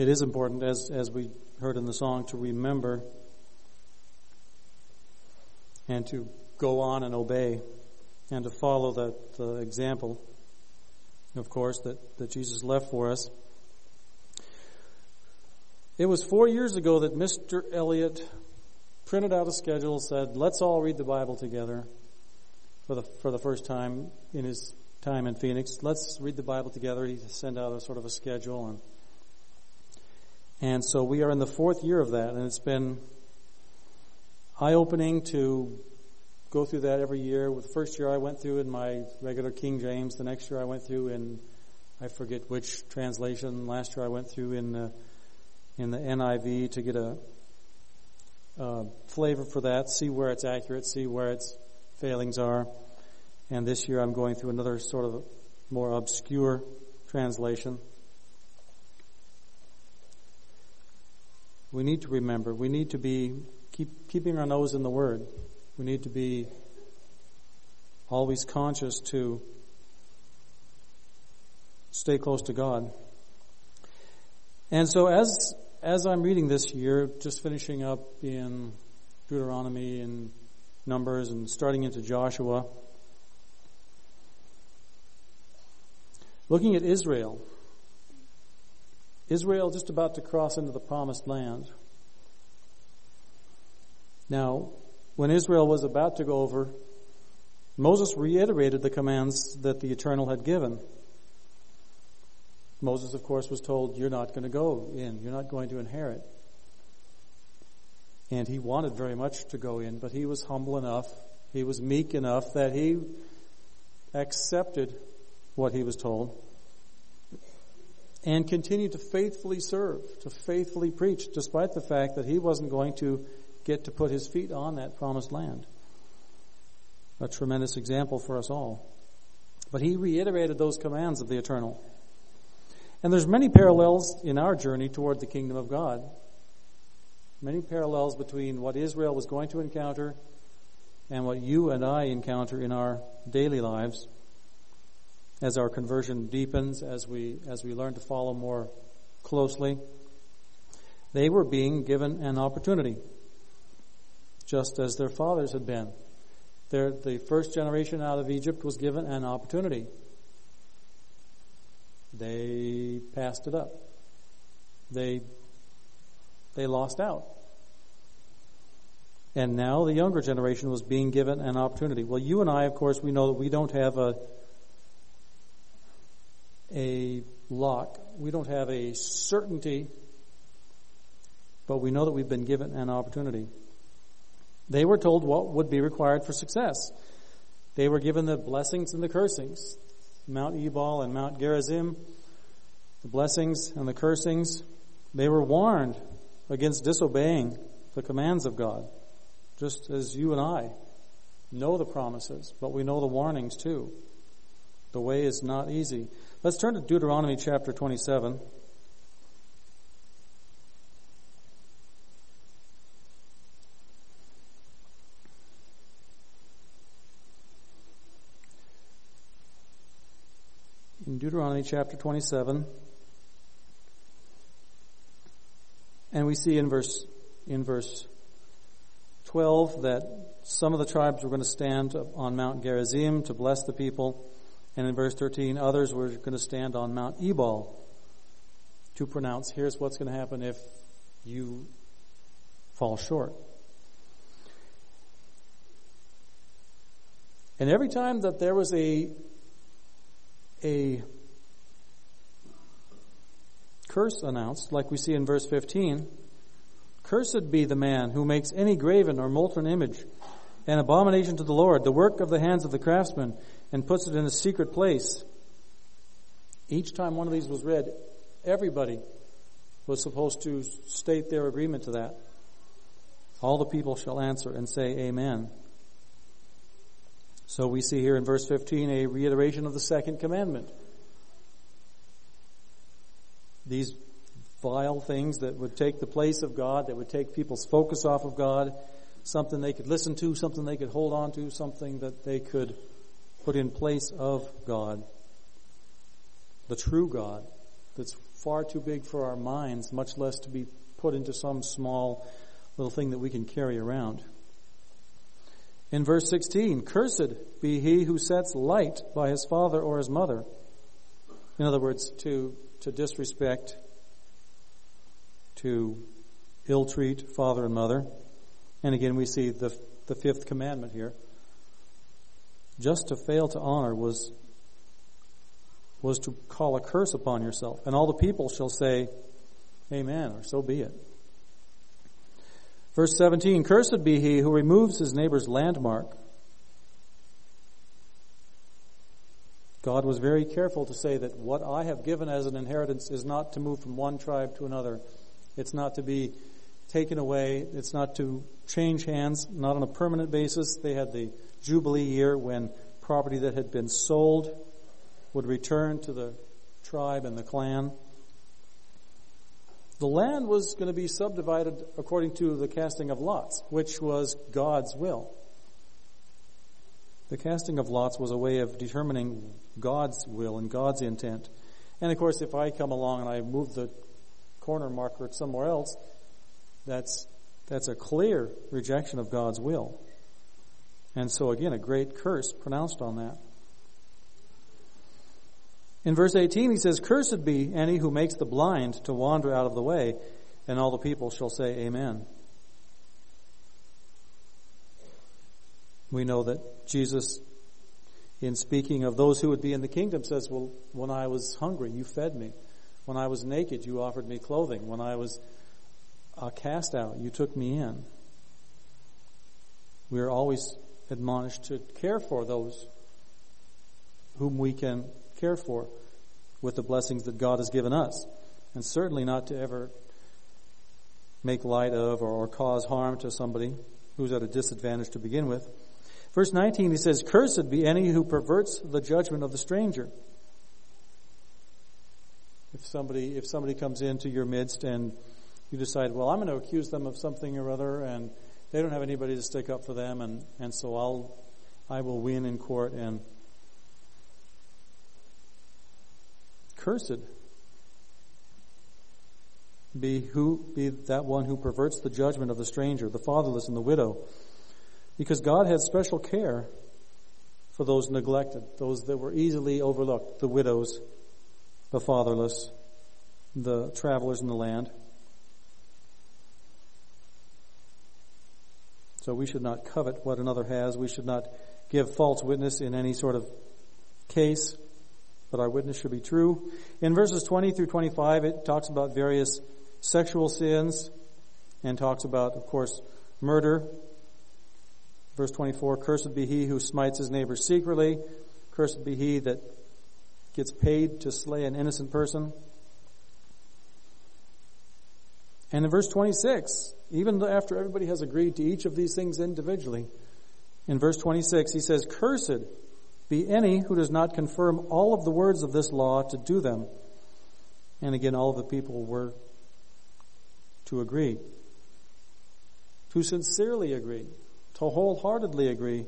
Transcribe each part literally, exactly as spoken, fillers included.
it is important, as as we heard in the song, to remember and to go on and obey and to follow that the example, of course, that, that Jesus left for us. It was four years ago that Mister Elliott printed out a schedule, said, let's all read the Bible together for the for the first time in his time in Phoenix. Let's read the Bible together. He sent out a sort of a schedule. And, and so we are in the fourth year of that, and it's been eye-opening to go through that every year. With the first year I went through in my regular King James. The next year I went through in, I forget which translation. Last year I went through in the, in the N I V to get a, a flavor for that, see where it's accurate, see where its failings are. And this year I'm going through another sort of more obscure translation. We need to remember, we need to be keep keeping our nose in the Word. We need to be always conscious to stay close to God. And so as as I'm reading this year, just finishing up in Deuteronomy and Numbers and starting into Joshua, looking at Israel, Israel just about to cross into the promised land. Now, when Israel was about to go over, Moses reiterated the commands that the Eternal had given. Moses, of course, was told, you're not going to go in. You're not going to inherit. And he wanted very much to go in, but he was humble enough, he was meek enough that he accepted what he was told and continued to faithfully serve, to faithfully preach, despite the fact that he wasn't going to get to put his feet on that promised land. A tremendous example for us all. But he reiterated those commands of the Eternal. And there's many parallels in our journey toward the kingdom of God. Many parallels between what Israel was going to encounter and what you and I encounter in our daily lives as our conversion deepens, as we as we learn to follow more closely. They were being given an opportunity, just as their fathers had been. Their, the first generation out of Egypt was given an opportunity. They passed it up. They they lost out. And now the younger generation was being given an opportunity. Well, you and I, of course, we know that we don't have a a lock. We don't have a certainty, but we know that we've been given an opportunity. They were told what would be required for success. They were given the blessings and the cursings. Mount Ebal and Mount Gerizim, the blessings and the cursings. They were warned against disobeying the commands of God, just as you and I know the promises, but we know the warnings too. The way is not easy. Let's turn to Deuteronomy chapter twenty-seven. In Deuteronomy chapter twenty-seven, and we see in verse in verse twelve that some of the tribes were going to stand on Mount Gerizim to bless the people, and in verse thirteen, others were going to stand on Mount Ebal to pronounce, here's what's going to happen if you fall short. And every time that there was a a curse announced, like we see in verse fifteen, cursed be the man who makes any graven or molten image, an abomination to the Lord, the work of the hands of the craftsman, and puts it in a secret place. Each time one of these was read, everybody was supposed to state their agreement to that. All the people shall answer and say amen. So we see here in verse fifteen a reiteration of the second commandment. These vile things that would take the place of God, that would take people's focus off of God, something they could listen to, something they could hold on to, something that they could put in place of God, the true God that's far too big for our minds, much less to be put into some small little thing that we can carry around. In verse sixteen, cursed be he who sets light by his father or his mother. In other words, to, to disrespect, to ill-treat father and mother. And again, we see the, the fifth commandment here. Just to fail to honor was, was to call a curse upon yourself. And all the people shall say, Amen, or so be it. Verse seventeen, cursed be he who removes his neighbor's landmark. God was very careful to say that what I have given as an inheritance is not to move from one tribe to another. It's not to be taken away. It's not to change hands, not on a permanent basis. They had the Jubilee year when property that had been sold would return to the tribe and the clan. The land was going to be subdivided according to the casting of lots, which was God's will. The casting of lots was a way of determining God's will and God's intent. And of course, if I come along and I move the corner marker somewhere else, that's that's a clear rejection of God's will. And so again, a great curse pronounced on that. In verse eighteen, he says, cursed be any who makes the blind to wander out of the way, and all the people shall say Amen. We know that Jesus, in speaking of those who would be in the kingdom, says, well, when I was hungry, you fed me. When I was naked, you offered me clothing. When I was uh, cast out, you took me in. We are always admonished to care for those whom we can care for with the blessings that God has given us. And certainly not to ever make light of or, or cause harm to somebody who's at a disadvantage to begin with. Verse nineteen, he says, cursed be any who perverts the judgment of the stranger. If somebody, if somebody comes into your midst and you decide, well, I'm going to accuse them of something or other, and they don't have anybody to stick up for them, and, and so I'll, I will win in court, and cursed be who, be that one who perverts the judgment of the stranger, the fatherless and the widow. Because God had special care for those neglected, those that were easily overlooked, the widows, the fatherless, the travelers in the land. So we should not covet what another has. We should not give false witness in any sort of case, but our witness should be true. In verses twenty through twenty-five, it talks about various sexual sins and talks about, of course, murder. Verse twenty-four, cursed be he who smites his neighbor secretly. Cursed be he that gets paid to slay an innocent person. And in verse twenty-six, even after everybody has agreed to each of these things individually, in verse twenty-six he says, cursed be any who does not confirm all of the words of this law to do them. And again, all of the people were to agree, to sincerely agree, to wholeheartedly agree,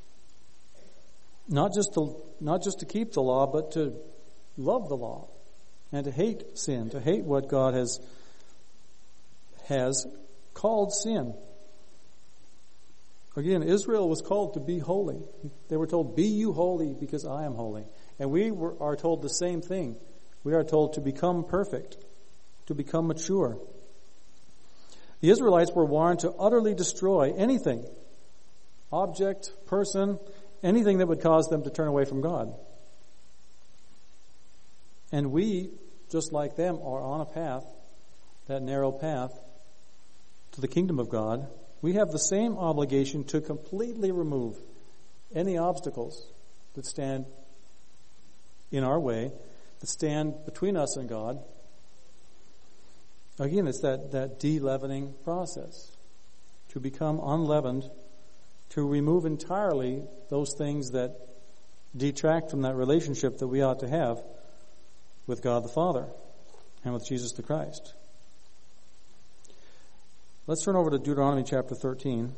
not just to not just to keep the law, but to love the law and to hate sin, to hate what God has has called sin. Again, Israel was called to be holy. They were told, be you holy because I am holy. And we were, are told the same thing. We are told to become perfect, to become mature. The Israelites were warned to utterly destroy anything, object, person, anything that would cause them to turn away from God. And we, just like them, are on a path, that narrow path, to the kingdom of God. We have the same obligation to completely remove any obstacles that stand in our way, that stand between us and God. Again, it's that, that de-leavening process. To become unleavened, to remove entirely those things that detract from that relationship that we ought to have with God the Father and with Jesus the Christ. Let's turn over to Deuteronomy chapter thirteen.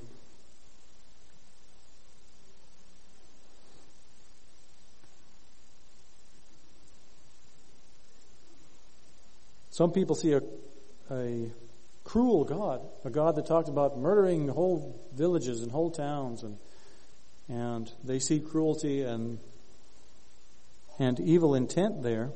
Some people see a, a cruel God, a God that talked about murdering whole villages and whole towns, and and they see cruelty and and evil intent there.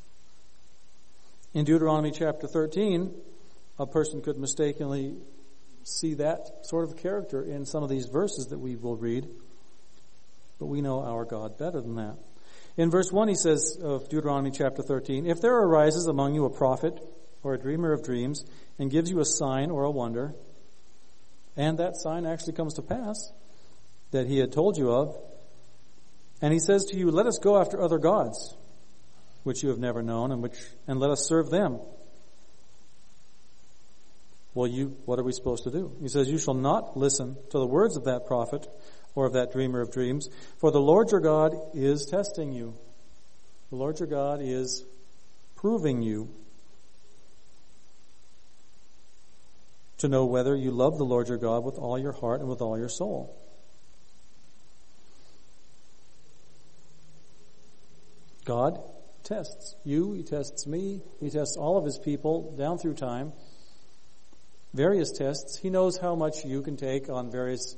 In Deuteronomy chapter thirteen, a person could mistakenly see that sort of character in some of these verses that we will read, but we know our God better than that. In verse one, he says of Deuteronomy chapter thirteen, if there arises among you a prophet or a dreamer of dreams and gives you a sign or a wonder, and that sign actually comes to pass that he had told you of, and he says to you, let us go after other gods, which you have never known, and which and let us serve them. Well, you, what are we supposed to do? He says, you shall not listen to the words of that prophet or of that dreamer of dreams, for the Lord your God is testing you. The Lord your God is proving you to know whether you love the Lord your God with all your heart and with all your soul. God tests you, he tests me, he tests all of his people down through time. Various tests. He knows how much you can take on various,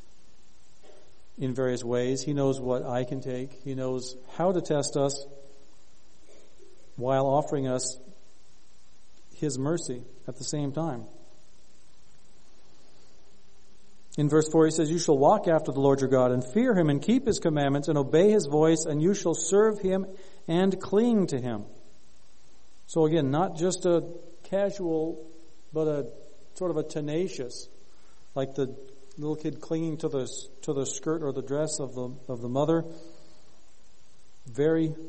in various ways. He knows what I can take. He knows how to test us while offering us his mercy at the same time. In verse four, he says, you shall walk after the Lord your God and fear him and keep his commandments and obey his voice, and you shall serve him and cling to him. So again, not just a casual, but a sort of a tenacious, like the little kid clinging to the to the skirt or the dress of the of the mother. Very,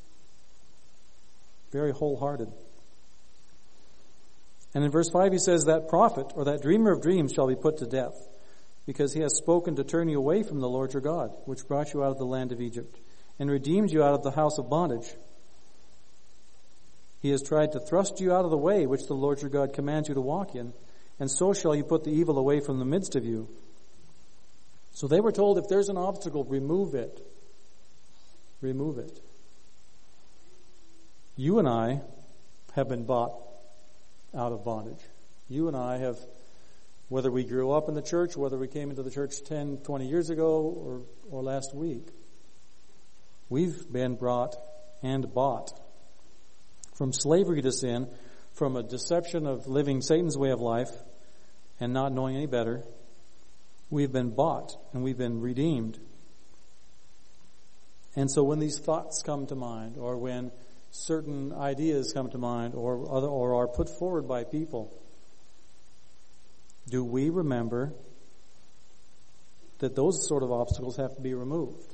very wholehearted. And in verse five, he says, that prophet or that dreamer of dreams shall be put to death, because he has spoken to turn you away from the Lord your God, which brought you out of the land of Egypt, and redeemed you out of the house of bondage. He has tried to thrust you out of the way which the Lord your God commands you to walk in, and so shall you put the evil away from the midst of you. So they were told, if there's an obstacle, remove it. Remove it. You and I have been bought out of bondage. You and I have, whether we grew up in the church, whether we came into the church ten, twenty years ago, or, or last week, we've been brought and bought from slavery to sin, from a deception of living Satan's way of life and not knowing any better. We've been bought and we've been redeemed. And so when these thoughts come to mind, or when certain ideas come to mind, or other, or are put forward by people, do we remember that those sort of obstacles have to be removed?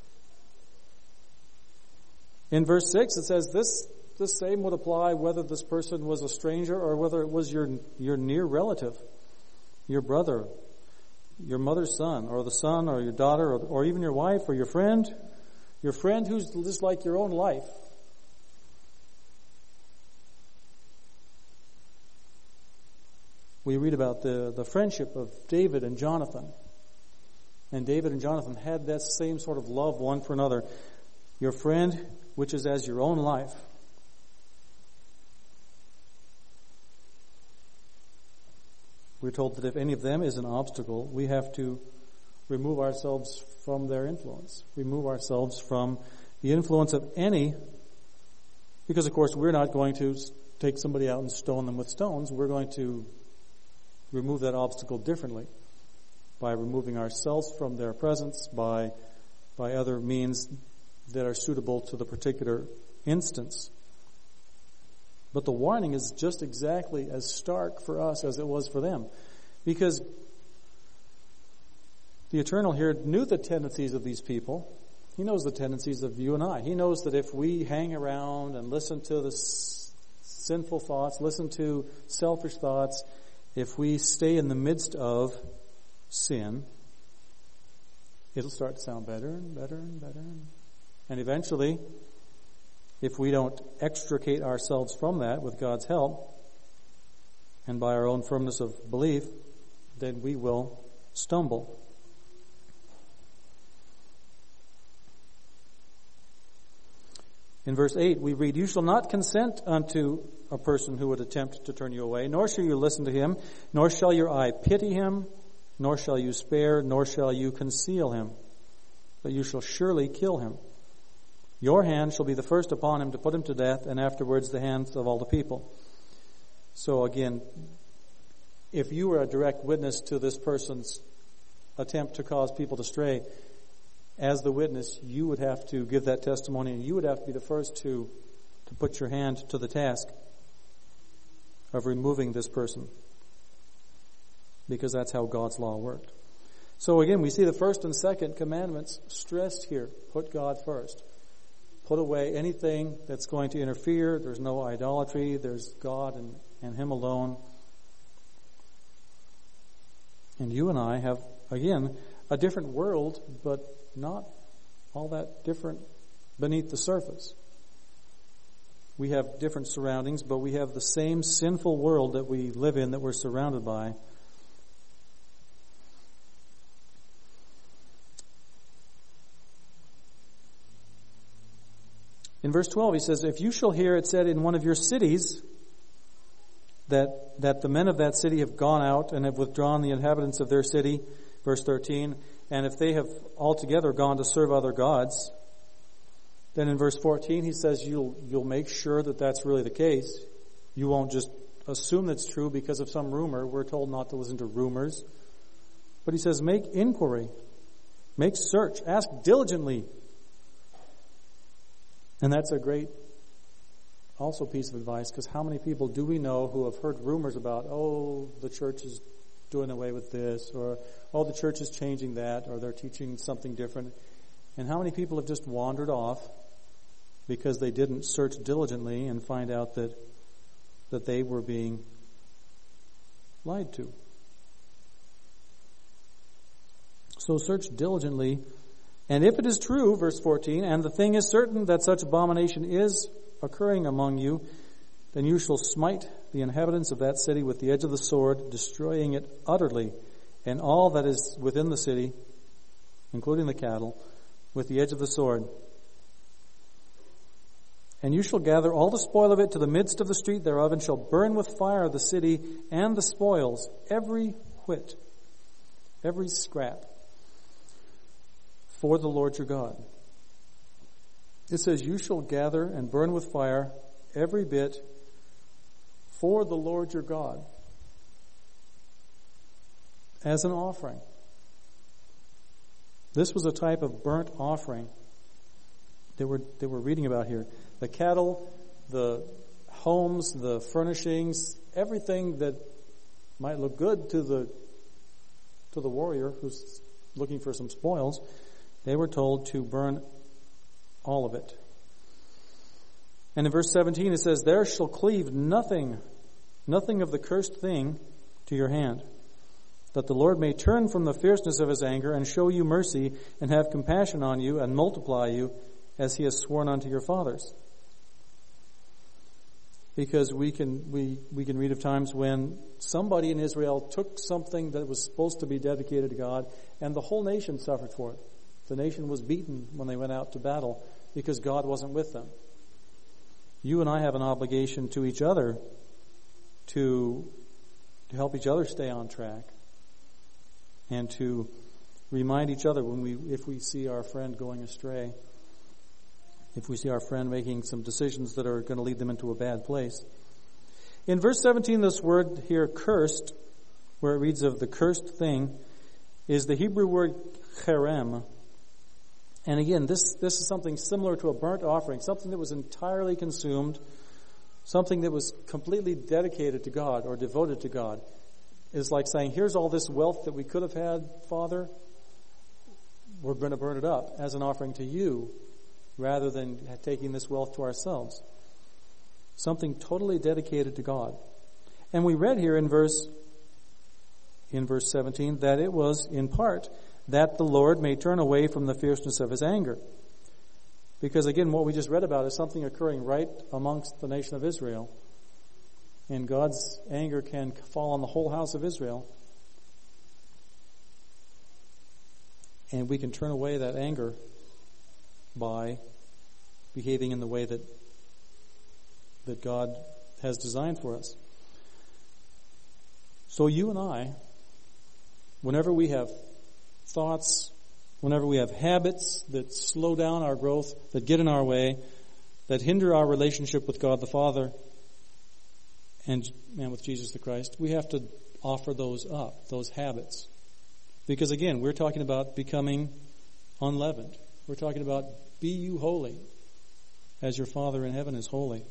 In verse six, it says this, this same would apply whether this person was a stranger or whether it was your, your near relative, your brother, your mother's son, or the son, or your daughter, or, or even your wife, or your friend, your friend who's just like your own life. We read about the, the friendship of David and Jonathan. And David and Jonathan had that same sort of love one for another. Your friend, which is as your own life. We're told that if any of them is an obstacle, we have to remove ourselves from their influence. Remove ourselves from the influence of any, because of course we're not going to take somebody out and stone them with stones. We're going to remove that obstacle differently, by removing ourselves from their presence, by by other means that are suitable to the particular instance. But the warning is just exactly as stark for us as it was for them, because the Eternal here knew the tendencies of these people. He knows the tendencies of you and I. He knows that if we hang around and listen to the s- sinful thoughts, listen to selfish thoughts, if we stay in the midst of sin, it'll start to sound better and better and better. And eventually, if we don't extricate ourselves from that with God's help and by our own firmness of belief, then we will stumble. In verse eight, we read, you shall not consent unto a person who would attempt to turn you away, nor shall you listen to him, nor shall your eye pity him, nor shall you spare, nor shall you conceal him, but you shall surely kill him. Your hand shall be the first upon him to put him to death, and afterwards the hands of all the people. So again, if you were a direct witness to this person's attempt to cause people to stray, as the witness, you would have to give that testimony, and you would have to be the first to, to put your hand to the task of removing this person, because that's how God's law worked. So again, we see the first and second commandments stressed here. Put God first. Put away anything that's going to interfere. There's no idolatry. There's God and, and Him alone. And you and I have, again, a different world, but not all that different beneath the surface. We have different surroundings, but we have the same sinful world that we live in, that we're surrounded by. In verse twelve, he says, if you shall hear it said in one of your cities that, that the men of that city have gone out and have withdrawn the inhabitants of their city, verse thirteen, and if they have altogether gone to serve other gods, then in verse fourteen he says you'll you'll make sure that that's really the case. You won't just assume that's true because of some rumor. We're told not to listen to rumors. But he says make inquiry, make search, ask diligently. And that's a great also piece of advice, because how many people do we know who have heard rumors about, oh, the church is doing away with this, or oh, the church is changing that, or they're teaching something different. And how many people have just wandered off because they didn't search diligently and find out that that they were being lied to. So search diligently. And if it is true, verse fourteen, and the thing is certain that such abomination is occurring among you, then you shall smite the inhabitants of that city with the edge of the sword, destroying it utterly, and all that is within the city, including the cattle, with the edge of the sword. And you shall gather all the spoil of it to the midst of the street thereof, and shall burn with fire the city and the spoils, every whit, every scrap, for the Lord your God. It says, you shall gather and burn with fire every bit for the Lord your God as an offering. This was a type of burnt offering that we're, that we're reading about here. The cattle, the homes, the furnishings, everything that might look good to the to the warrior who's looking for some spoils, they were told to burn all of it. And in verse seventeen it says, there shall cleave nothing, nothing of the cursed thing to your hand, that the Lord may turn from the fierceness of his anger and show you mercy and have compassion on you and multiply you as he has sworn unto your fathers. Because we can we, we can read of times when somebody in Israel took something that was supposed to be dedicated to God, and the whole nation suffered for it. The nation was beaten when they went out to battle because God wasn't with them. You and I have an obligation to each other to, to help each other stay on track, and to remind each other when we if we see our friend going astray, if we see our friend making some decisions that are going to lead them into a bad place. In verse seventeen, this word here, cursed, where it reads of the cursed thing, is the Hebrew word cherem. And again, this, this is something similar to a burnt offering, something that was entirely consumed, something that was completely dedicated to God or devoted to God. It's like saying, here's all this wealth that we could have had, Father. We're going to burn it up as an offering to you, rather than taking this wealth to ourselves. Something totally dedicated to God. And we read here in verse in verse seventeen that it was in part that the Lord may turn away from the fierceness of his anger. Because again, what we just read about is something occurring right amongst the nation of Israel. And God's anger can fall on the whole house of Israel. And we can turn away that anger by behaving in the way that that God has designed for us. So you and I, whenever we have thoughts, whenever we have habits that slow down our growth, that get in our way, that hinder our relationship with God the Father and, and with Jesus the Christ, we have to offer those up, those habits. Because again, we're talking about becoming unleavened. We're talking about be you holy as your Father in heaven is holy.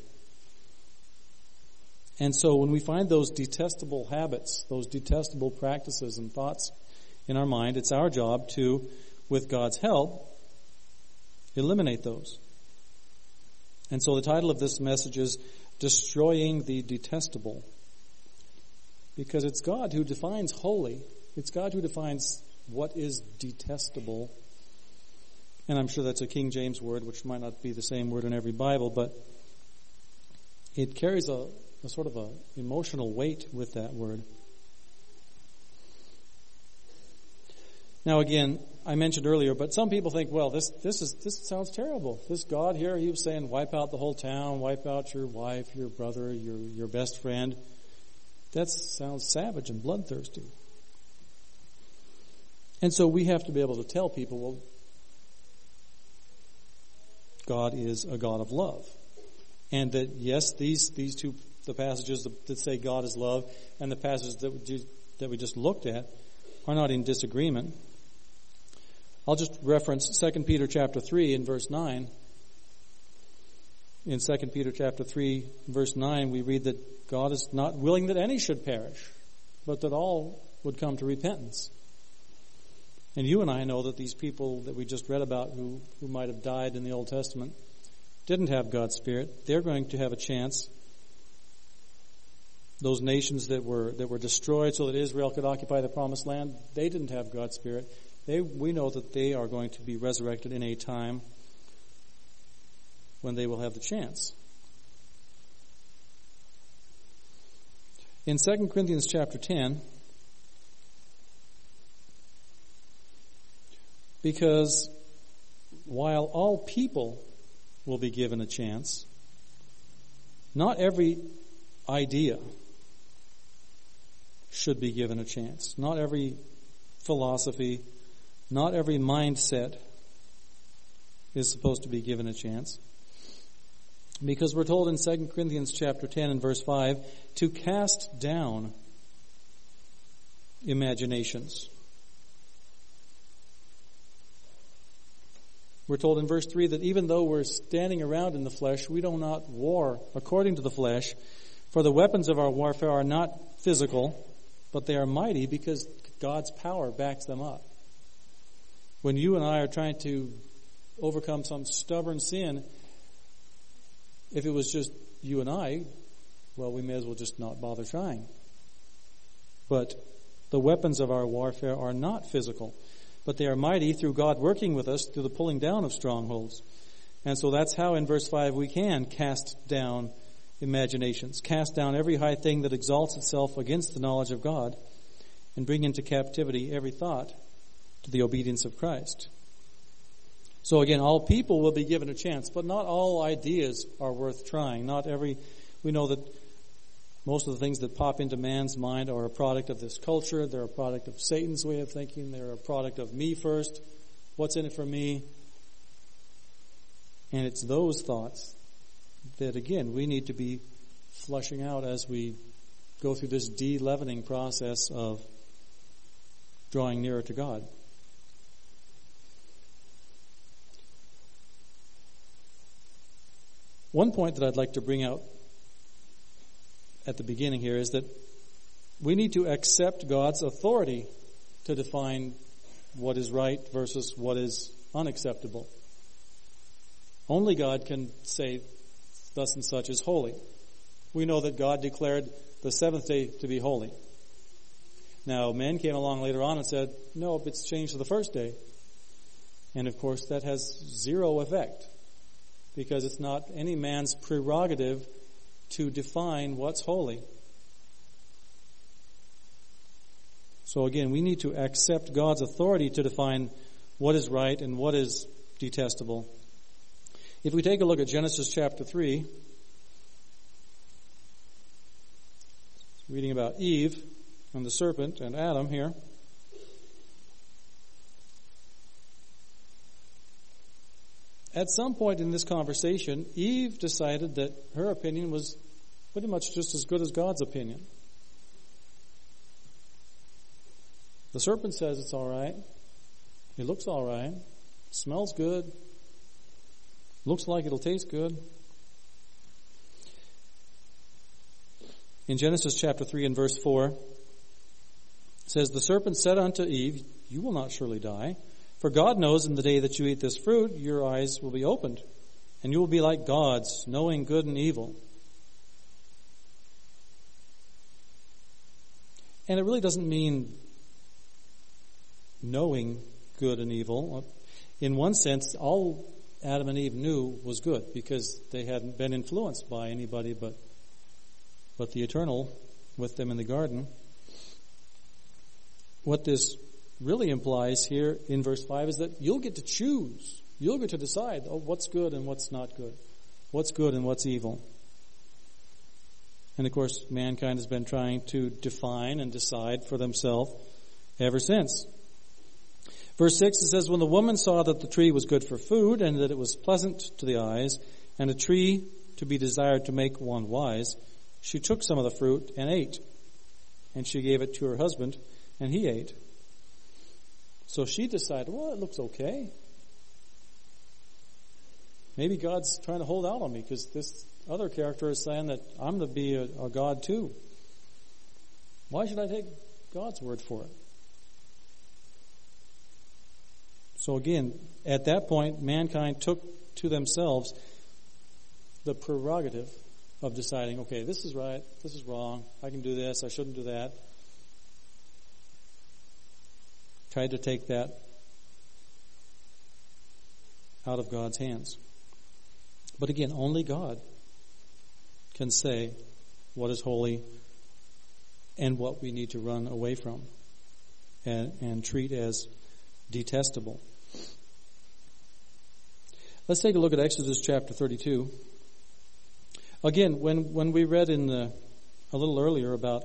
And so when we find those detestable habits, those detestable practices and thoughts in our mind, it's our job to, with God's help, eliminate those. And so the title of this message is Destroying the Detestable. Because it's God who defines holy. It's God who defines what is detestable. And I'm sure that's a King James word, which might not be the same word in every Bible, but it carries a, a sort of a emotional weight with that word. Now again, I mentioned earlier, but some people think, well, this this is this sounds terrible. This God here, he was saying, wipe out the whole town, wipe out your wife, your brother, your your best friend. That sounds savage and bloodthirsty. And so we have to be able to tell people, well, God is a God of love. And that, yes, these these two, the passages that say God is love and the passages that we, that we just looked at are not in disagreement. I'll just reference Second Peter chapter three in verse nine. In Second Peter chapter three, verse nine, we read that God is not willing that any should perish, but that all would come to repentance. And you and I know that these people that we just read about who, who might have died in the Old Testament didn't have God's Spirit. They're going to have a chance. Those nations that were that were destroyed so that Israel could occupy the Promised Land, they didn't have God's Spirit. They, we know that they are going to be resurrected in a time when they will have the chance. In Second Corinthians chapter ten, because while all people will be given a chance, not every idea should be given a chance. Not every philosophy, not every mindset is supposed to be given a chance. Because we're told in Second Corinthians chapter ten and verse five to cast down imaginations. We're told in verse three that even though we're standing around in the flesh, we do not war according to the flesh, for the weapons of our warfare are not physical, but they are mighty because God's power backs them up. When you and I are trying to overcome some stubborn sin, if it was just you and I, well, we may as well just not bother trying. But the weapons of our warfare are not physical, but they are mighty through God working with us through the pulling down of strongholds. And so that's how in verse five we can cast down imaginations, cast down every high thing that exalts itself against the knowledge of God, and bring into captivity every thought to the obedience of Christ. So again, all people will be given a chance, but not all ideas are worth trying. Not every, we know that most of the things that pop into man's mind are a product of this culture. They're a product of Satan's way of thinking. They're a product of me first. What's in it for me? And it's those thoughts that, again, we need to be flushing out as we go through this de-leavening process of drawing nearer to God. One point that I'd like to bring out at the beginning here is that we need to accept God's authority to define what is right versus what is unacceptable. Only God can say thus and such is holy. We know that God declared the seventh day to be holy. Now, men came along later on and said, no, it's changed to the first day. And of course, that has zero effect, because it's not any man's prerogative to define what's holy. So again, we need to accept God's authority to define what is right and what is detestable. If we take a look at Genesis chapter three, reading about Eve and the serpent and Adam here. At some point in this conversation, Eve decided that her opinion was pretty much just as good as God's opinion. The serpent says it's all right. It looks all right. Smells good. Looks like it'll taste good. In Genesis chapter three and verse four, it says, "The serpent said unto Eve, You will not surely die. For God knows in the day that you eat this fruit, your eyes will be opened, and you will be like gods, knowing good and evil." And it really doesn't mean knowing good and evil. In one sense, all Adam and Eve knew was good because they hadn't been influenced by anybody but, but the Eternal with them in the garden. What this really implies here in verse five is that you'll get to choose. You'll get to decide oh, what's good and what's not good. What's good and what's evil. And of course, mankind has been trying to define and decide for themselves ever since. Verse six, it says, "When the woman saw that the tree was good for food and that it was pleasant to the eyes and a tree to be desired to make one wise, she took some of the fruit and ate. And she gave it to her husband and he ate." So she decided, well, it looks okay. Maybe God's trying to hold out on me because this other character is saying that I'm to be a, a God too. Why should I take God's word for it? So again, at that point, mankind took to themselves the prerogative of deciding, okay, this is right, this is wrong, I can do this, I shouldn't do that. Tried to take that out of God's hands. But again, only God can say what is holy and what we need to run away from and, and treat as detestable. Let's take a look at Exodus chapter thirty-two. Again, when, when we read in the, a little earlier about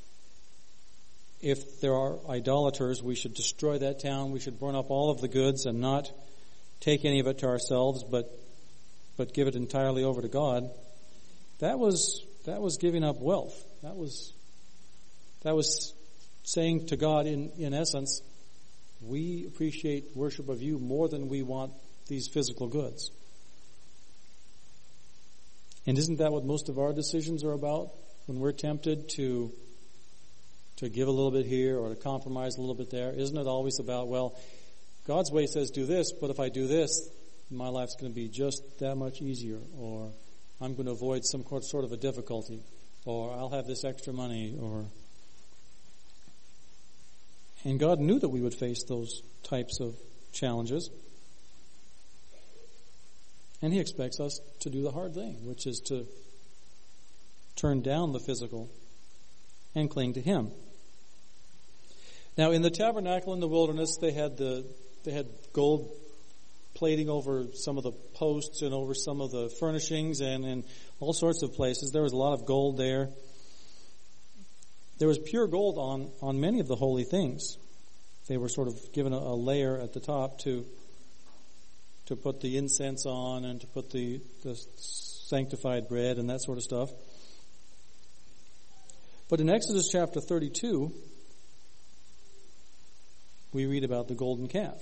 if there are idolaters, we should destroy that town. We should burn up all of the goods and not take any of it to ourselves, but but give it entirely over to God. That was that was giving up wealth. That was that was saying to God, in, in essence, we appreciate worship of you more than we want these physical goods. And isn't that what most of our decisions are about? When we're tempted to to give a little bit here or to compromise a little bit there, isn't it always about, well, God's way says do this, but if I do this, my life's going to be just that much easier, or I'm going to avoid some sort of a difficulty, or I'll have this extra money, or... And God knew that we would face those types of challenges. And He expects us to do the hard thing, which is to turn down the physical and cling to Him. Now, in the tabernacle in the wilderness, they had the they had gold plating over some of the posts and over some of the furnishings and in all sorts of places. There was a lot of gold there. There was pure gold on, on many of the holy things. They were sort of given a, a layer at the top to to put the incense on and to put the, the sanctified bread and that sort of stuff. But in Exodus chapter thirty-two, we read about the golden calf.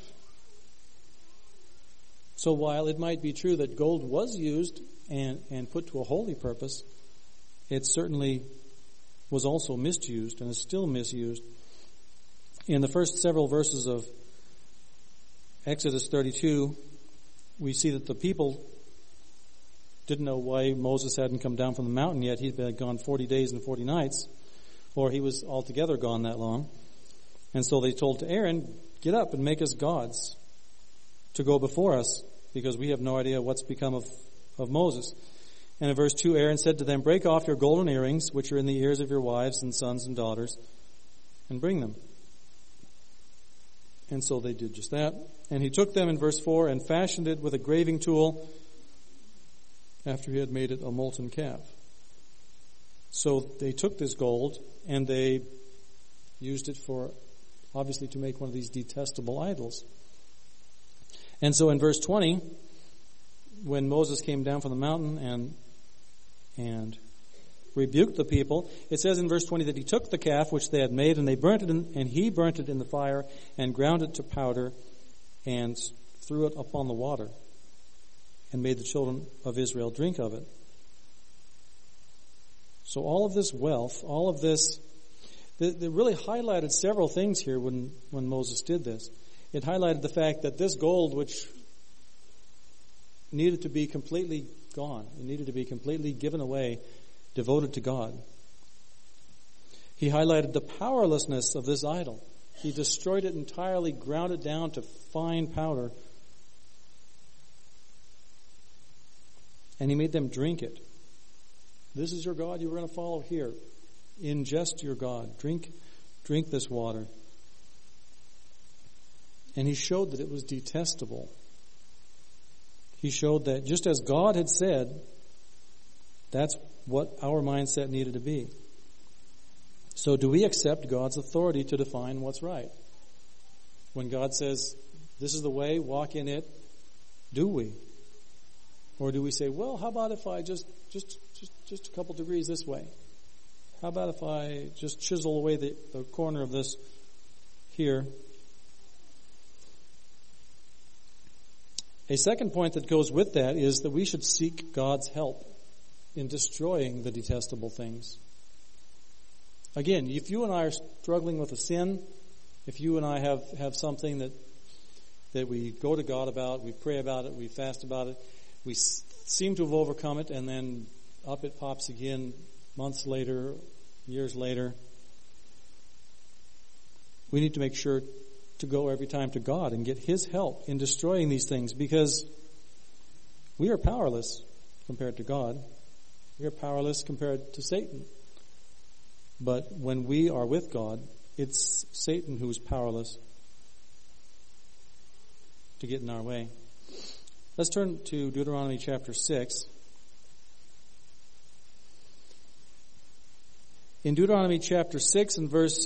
So while it might be true that gold was used and, and put to a holy purpose, it certainly was also misused and is still misused. In the first several verses of Exodus thirty-two, we see that the people didn't know why Moses hadn't come down from the mountain yet. He'd been gone forty days and forty nights, or he was altogether gone that long. And so they told to Aaron, get up and make us gods to go before us, because we have no idea what's become of, of Moses. And in verse two, Aaron said to them, break off your golden earrings, which are in the ears of your wives and sons and daughters, and bring them. And so they did just that. And he took them in verse four and fashioned it with a graving tool after he had made it a molten calf. So they took this gold and they used it for, obviously, to make one of these detestable idols. And so in verse twenty, when Moses came down from the mountain and and rebuked the people, it says in verse twenty that he took the calf which they had made and they burnt it in, and he burnt it in the fire and ground it to powder and threw it upon the water and made the children of Israel drink of it. So all of this wealth, all of this, they really highlighted several things here when, when Moses did this. It highlighted the fact that this gold, which needed to be completely gone, it needed to be completely given away, devoted to God. He highlighted the powerlessness of this idol. He destroyed it entirely, ground it down to fine powder, and he made them drink it. This is your God you were going to follow here. Ingest your God. Drink, drink this water. And he showed that it was detestable. He showed that just as God had said, that's what our mindset needed to be. So do we accept God's authority to define what's right? When God says, this is the way, walk in it, do we? Or do we say, well, how about if I just, just, just, just a couple degrees this way? How about if I just chisel away the, the corner of this here? A second point that goes with that is that we should seek God's help in destroying the detestable things. Again, if you and I are struggling with a sin, if you and I have, have something that that we go to God about, we pray about it, we fast about it, we s- seem to have overcome it, and then up it pops again months later, years later, we need to make sure to go every time to God and get His help in destroying these things, because we are powerless compared to God. We are powerless compared to Satan. But when we are with God, it's Satan who's powerless to get in our way. Let's turn to Deuteronomy chapter six. In Deuteronomy chapter six and verse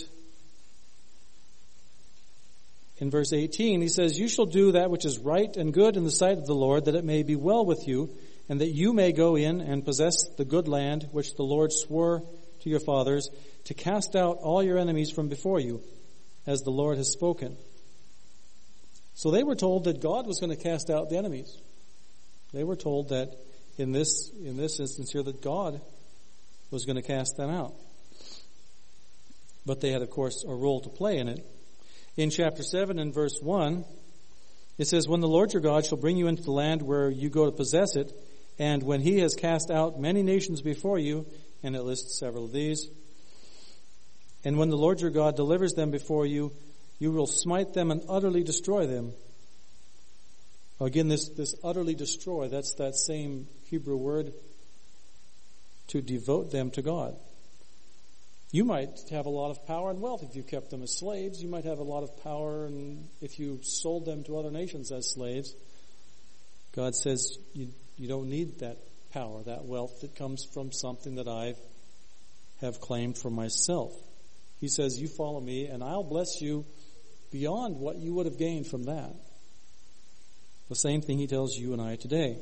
in verse eighteen, he says, "You shall do that which is right and good in the sight of the Lord, that it may be well with you, and that you may go in and possess the good land which the Lord swore to your fathers, to cast out all your enemies from before you, as the Lord has spoken." So they were told that God was going to cast out the enemies. They were told that in this in this instance here that God was going to cast them out. But they had, of course, a role to play in it. In chapter seven and verse one, it says, "When the Lord your God shall bring you into the land where you go to possess it, and when He has cast out many nations before you," and it lists several of these, "and when the Lord your God delivers them before you, you will smite them and utterly destroy them." Again, this, this utterly destroy, that's that same Hebrew word, to devote them to God. You might have a lot of power and wealth if you kept them as slaves. You might have a lot of power and if you sold them to other nations as slaves. God says you, you don't need that power, that wealth that comes from something that I have claimed for myself. He says, you follow me and I'll bless you beyond what you would have gained from that. The same thing He tells you and I today.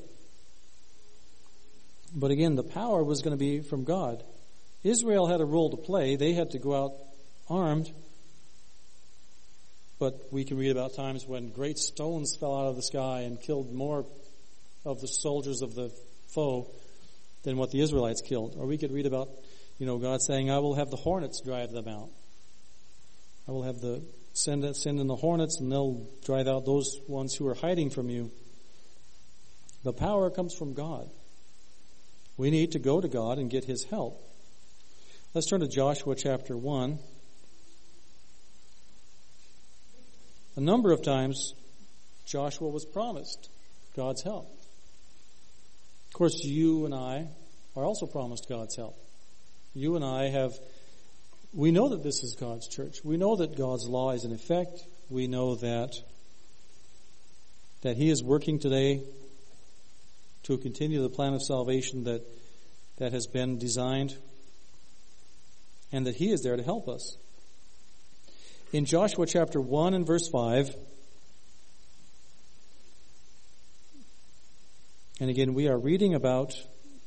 But again, the power was going to be from God. Israel had a role to play. They had to go out armed. But we can read about times when great stones fell out of the sky and killed more of the soldiers of the foe than what the Israelites killed. Or we could read about, you know, God saying, "I will have the hornets drive them out. I will have the send send in the hornets, and they'll drive out those ones who are hiding from you." The power comes from God. We need to go to God and get His help. Let's turn to Joshua chapter one. A number of times, Joshua was promised God's help. Of course, you and I are also promised God's help. You and I have, we know that this is God's church. We know that God's law is in effect. We know that, that He is working today to continue the plan of salvation that, that has been designed and that He is there to help us. In Joshua chapter one and verse five, and again, we are reading about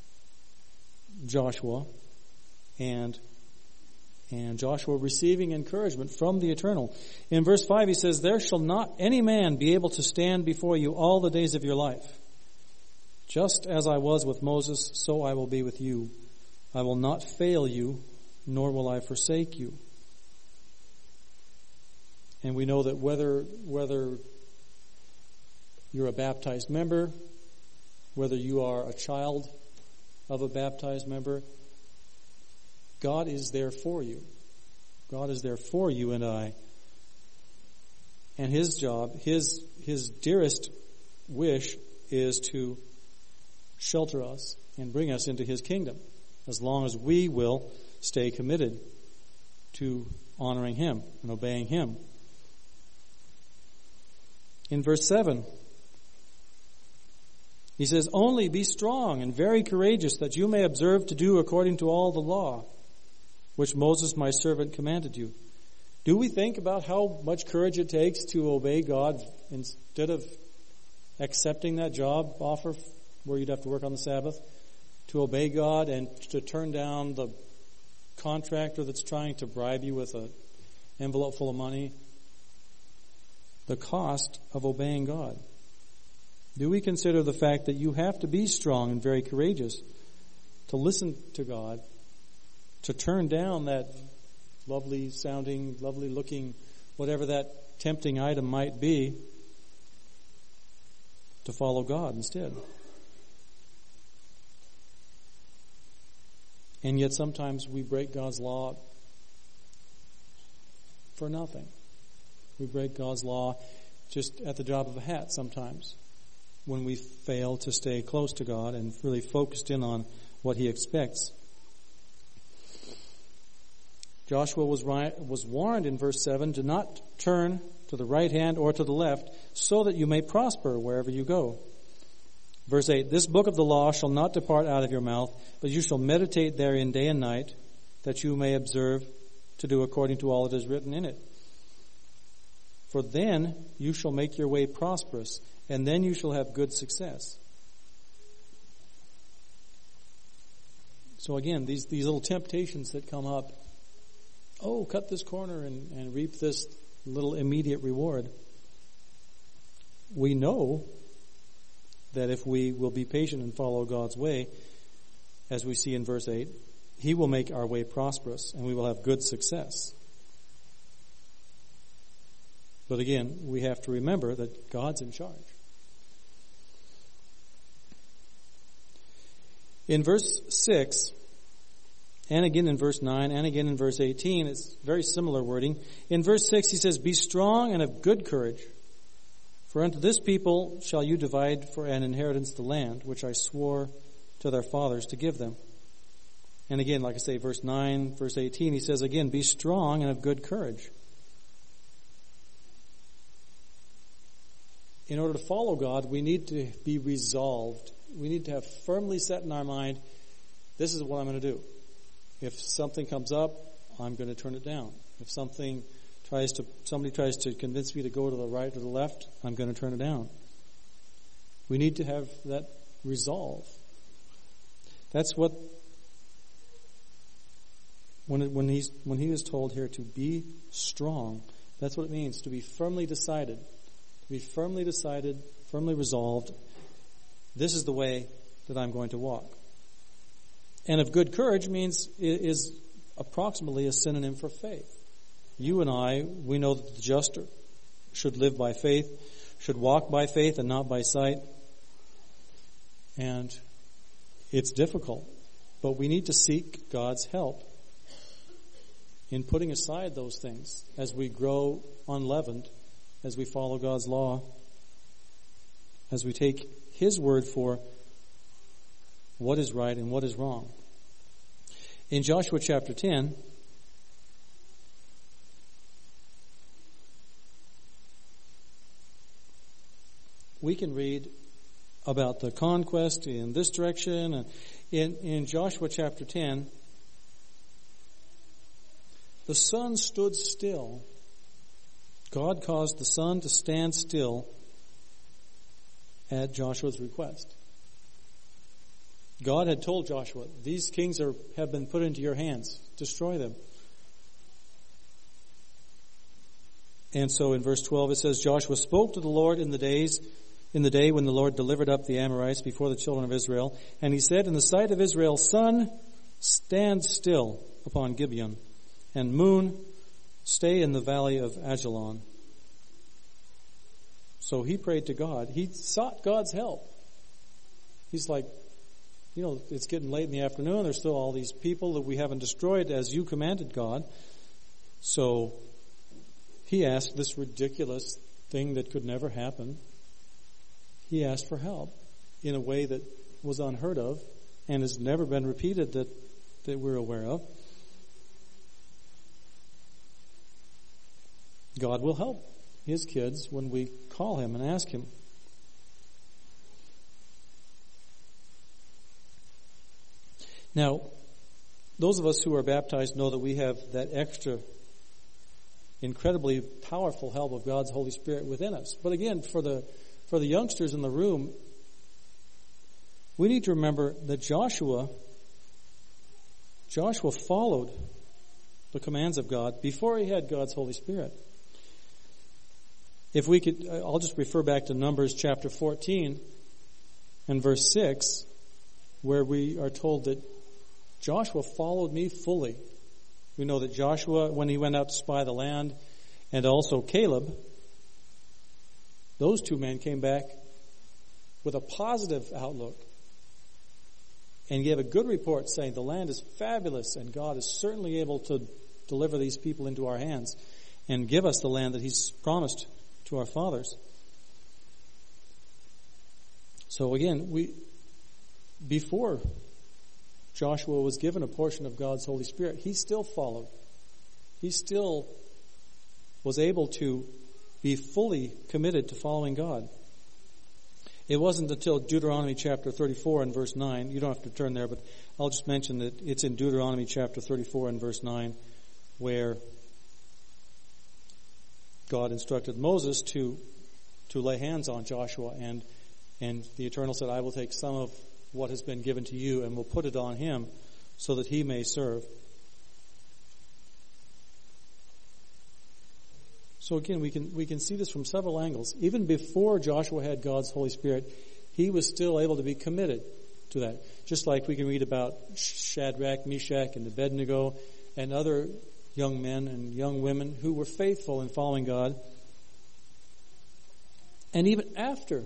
Joshua and and Joshua receiving encouragement from the Eternal. In verse five, he says, "There shall not any man be able to stand before you all the days of your life. Just as I was with Moses, so I will be with you. I will not fail you, nor will I forsake you." And we know that whether whether you're a baptized member, whether you are a child of a baptized member, God is there for you. God is there for you and I. And His job, His His dearest wish is to shelter us and bring us into His kingdom, as long as we will stay committed to honoring Him and obeying Him. In verse seven, he says, "Only be strong and very courageous, that you may observe to do according to all the law, which Moses my servant commanded you." Do we think about how much courage it takes to obey God instead of accepting that job offer where you'd have to work on the Sabbath? To obey God and to turn down the contractor that's trying to bribe you with an envelope full of money? The cost of obeying God. Do we consider the fact that you have to be strong and very courageous to listen to God, to turn down that lovely sounding, lovely looking, whatever that tempting item might be, to follow God instead? And yet sometimes we break God's law for nothing. We break God's law just at the drop of a hat sometimes, when we fail to stay close to God and really focused in on what He expects. Joshua was was warned in verse seven, "Do not turn to the right hand or to the left, so that you may prosper wherever you go." Verse eight, "This book of the law shall not depart out of your mouth, but you shall meditate therein day and night, that you may observe to do according to all that is written in it. For then you shall make your way prosperous, and then you shall have good success." So again, these, these little temptations that come up, oh, cut this corner and, and reap this little immediate reward. We know that if we will be patient and follow God's way, as we see in verse eight, He will make our way prosperous and we will have good success. But again, we have to remember that God's in charge. In verse six, and again in verse nine, and again in verse eighteen, it's very similar wording. In verse six, he says, "Be strong and of good courage, for unto this people shall you divide for an inheritance the land, which I swore to their fathers to give them." And again, like I say, verse nine, verse eighteen, he says again, "Be strong and of good courage." In order to follow God, we need to be resolved. We need to have firmly set in our mind, this is what I'm going to do. If something comes up, I'm going to turn it down. If something tries to, somebody tries to convince me to go to the right or the left, I'm going to turn it down. We need to have that resolve. That's what, when it, when he's when he is told here to be strong, that's what it means, to be firmly decided. To be firmly decided, firmly resolved. This is the way that I'm going to walk. And of good courage means is approximately a synonym for faith. You and I, we know that the just should live by faith, should walk by faith and not by sight. And it's difficult, but we need to seek God's help in putting aside those things as we grow unleavened, as we follow God's law, as we take His word for what is right and what is wrong. In Joshua chapter ten, we can read about the conquest in this direction. In, in Joshua chapter ten, the sun stood still. God caused the sun to stand still at Joshua's request. God had told Joshua, these kings are, have been put into your hands. Destroy them. And so in verse twelve it says, Joshua spoke to the Lord in the days, in the day when the Lord delivered up the Amorites before the children of Israel. And he said, in the sight of Israel, sun, stand still upon Gibeon, and moon, stay in the valley of Ajalon. So he prayed to God. He sought God's help. He's like, you know, it's getting late in the afternoon. There's still all these people that we haven't destroyed as you commanded, God. So he asked this ridiculous thing that could never happen. He asked for help in a way that was unheard of and has never been repeated that, that we're aware of. God will help his kids when we call him and ask him. Now, those of us who are baptized know that we have that extra incredibly powerful help of God's Holy Spirit within us. But again, for the for the youngsters in the room, we need to remember that Joshua Joshua followed the commands of God before he had God's Holy Spirit. If we could, I'll just refer back to Numbers chapter fourteen and verse six, where we are told that Joshua followed me fully. We know that Joshua, when he went out to spy the land, and also Caleb, those two men came back with a positive outlook and gave a good report saying the land is fabulous and God is certainly able to deliver these people into our hands and give us the land that he's promised to our fathers. So again, we before Joshua was given a portion of God's Holy Spirit, he still followed. He still was able to be fully committed to following God. It wasn't until Deuteronomy chapter thirty-four and verse nine, you don't have to turn there, but I'll just mention that it's in Deuteronomy chapter thirty-four and verse nine, where God instructed Moses to to lay hands on Joshua, and and the Eternal said, I will take some of what has been given to you and will put it on him so that he may serve. So again, we can we can see this from several angles. Even before Joshua had God's Holy Spirit, he was still able to be committed to that. Just like we can read about Shadrach, Meshach, and Abednego and other young men and young women who were faithful in following God. And even after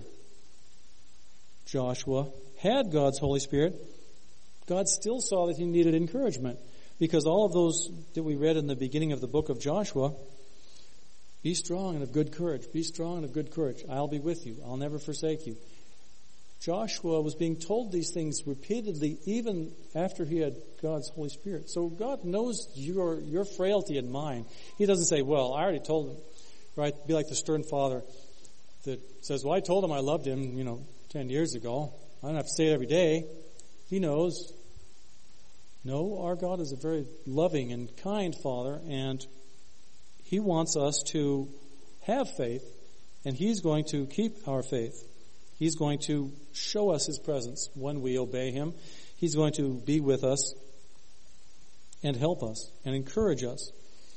Joshua had God's Holy Spirit, God still saw that he needed encouragement, because all of those that we read in the beginning of the book of Joshua, be strong and of good courage, be strong and of good courage, I'll be with you, I'll never forsake you. Joshua was being told these things repeatedly even after he had God's Holy Spirit. So God knows your your frailty and mine. He doesn't say, well, I already told him, right? Be like the stern father that says, well, I told him I loved him, you know, ten years ago. I don't have to say it every day. He knows. No, our God is a very loving and kind Father, and he wants us to have faith, and he's going to keep our faith. He's going to show us his presence when we obey him. He's going to be with us and help us and encourage us.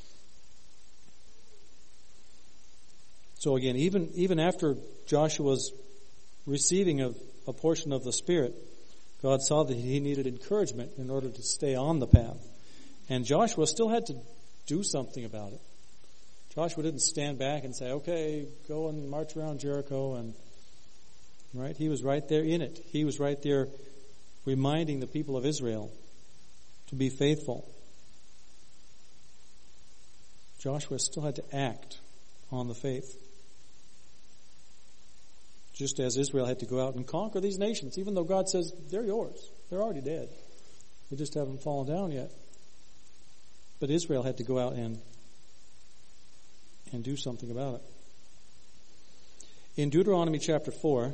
So again, even, even after Joshua's receiving of a portion of the Spirit, God saw that he needed encouragement in order to stay on the path. And Joshua still had to do something about it. Joshua didn't stand back and say, okay, go and march around Jericho, and right? He was right there in it. He was right there reminding the people of Israel to be faithful. Joshua still had to act on the faith. Just as Israel had to go out and conquer these nations, even though God says, they're yours. They're already dead. They just haven't fallen down yet. But Israel had to go out and, and do something about it. In Deuteronomy chapter four,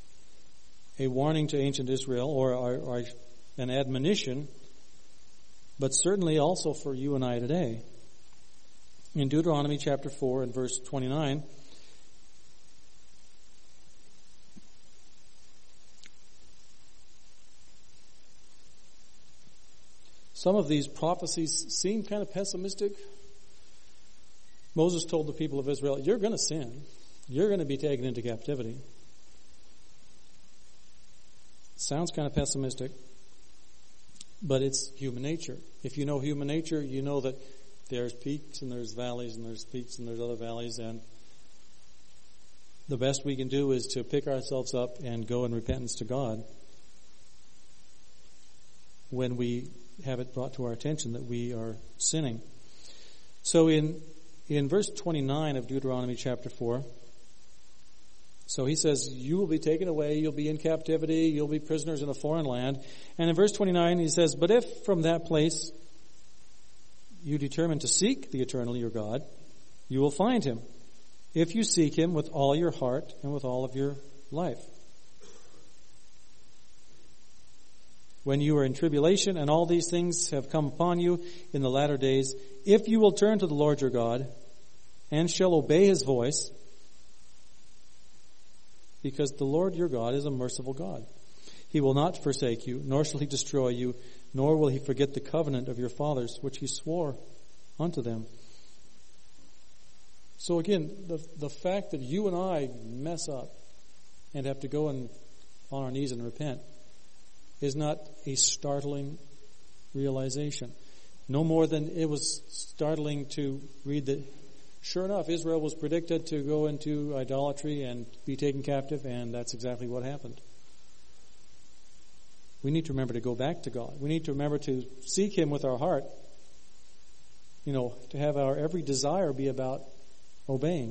a warning to ancient Israel, or, or, or an admonition but certainly also for you and I today. In Deuteronomy chapter four and verse twenty-nine, some of these prophecies seem kind of pessimistic. Moses told the people of Israel, you're going to sin. You're going to be taken into captivity. Sounds kind of pessimistic, but it's human nature. If you know human nature, you know that there's peaks and there's valleys and there's peaks and there's other valleys, and the best we can do is to pick ourselves up and go in repentance to God when we have it brought to our attention that we are sinning. So in in verse twenty-nine of Deuteronomy chapter four, so he says, you will be taken away, you'll be in captivity, you'll be prisoners in a foreign land. And in verse twenty-nine he says, but if from that place you determine to seek the eternal your God, you will find him, if you seek him with all your heart and with all of your life. When you are in tribulation and all these things have come upon you in the latter days, if you will turn to the Lord your God and shall obey his voice, because the Lord your God is a merciful God. He will not forsake you, nor shall he destroy you, nor will he forget the covenant of your fathers, which he swore unto them. So again, the the fact that you and I mess up and have to go and on our knees and repent is not a startling realization. No more than it was startling to read that, sure enough, Israel was predicted to go into idolatry and be taken captive, and that's exactly what happened. We need to remember to go back to God. We need to remember to seek him with our heart. You know, to have our every desire be about obeying.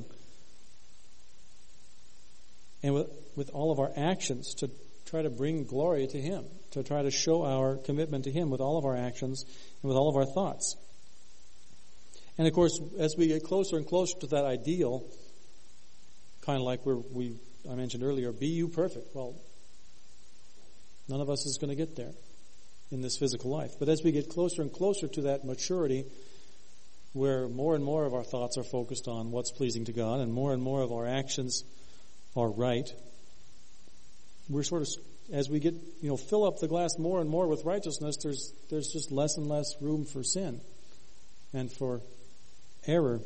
And with, with all of our actions to try to bring glory to him, to try to show our commitment to him with all of our actions and with all of our thoughts. And of course, as we get closer and closer to that ideal, kind of like we're, we I mentioned earlier, be you perfect. Well, none of us is going to get there in this physical life. But as we get closer and closer to that maturity, where more and more of our thoughts are focused on what's pleasing to God, and more and more of our actions are right, we're sort of, as we get, you know, fill up the glass more and more with righteousness, there's there's just less and less room for sin and for error.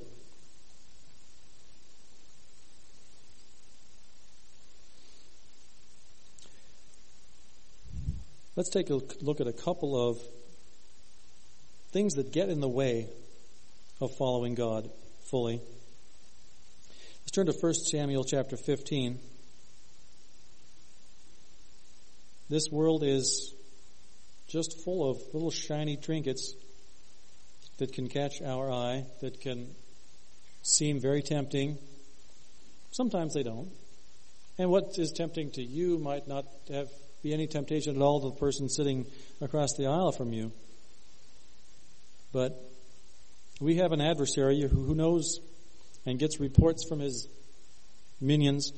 Let's take a look at a couple of things that get in the way of following God fully. Let's turn to First Samuel chapter fifteen. This world is just full of little shiny trinkets that can catch our eye, that can seem very tempting. Sometimes they don't. And what is tempting to you might not have be any temptation at all to the person sitting across the aisle from you. But we have an adversary who knows and gets reports from his minions,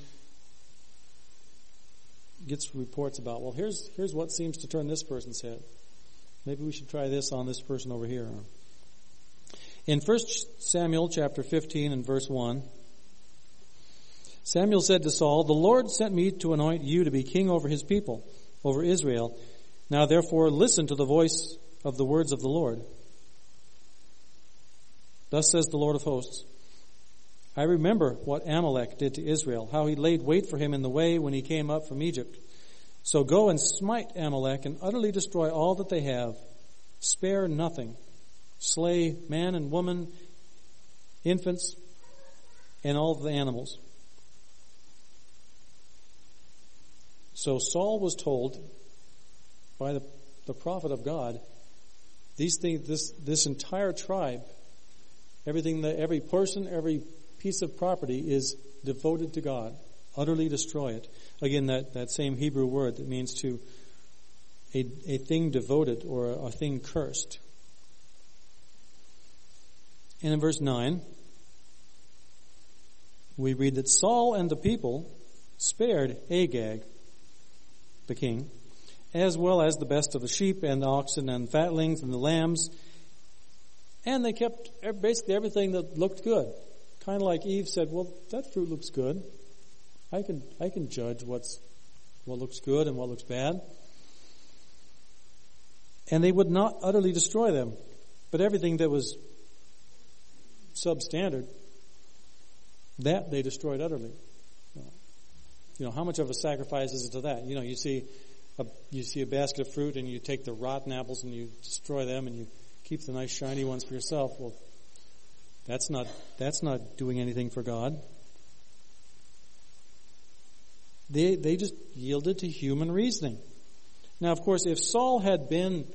gets reports about, well, here's here's what seems to turn this person's head. Maybe we should try this on this person over here. In First Samuel chapter fifteen and verse one, Samuel said to Saul, the Lord sent me to anoint you to be king over his people, over Israel. Now therefore listen to the voice of the words of the Lord. Thus says the Lord of hosts, I remember what Amalek did to Israel, how he laid wait for him in the way when he came up from Egypt. So go and smite Amalek and utterly destroy all that they have. Spare nothing. Slay man and woman, infants, and all the animals. So Saul was told by the, the prophet of God, these things, this this entire tribe, everything that every person, every piece of property is devoted to God. Utterly destroy it. Again, that, that same Hebrew word that means to a, a thing devoted or a, a thing cursed. And in verse nine, we read that Saul and the people spared Agag, the king, as well as the best of the sheep and the oxen and fatlings and the lambs. And they kept basically everything that looked good. Kind of like Eve said, well, that fruit looks good. I can I can judge what's what looks good and what looks bad. And they would not utterly destroy them. But everything that was substandard, that they destroyed utterly. You know, how much of a sacrifice is it to that? You know, you see a, you see a basket of fruit and you take the rotten apples and you destroy them and you keep the nice shiny ones for yourself. Well, that's not, that's not doing anything for God. They, they just yielded to human reasoning. Now, of course, if Saul had been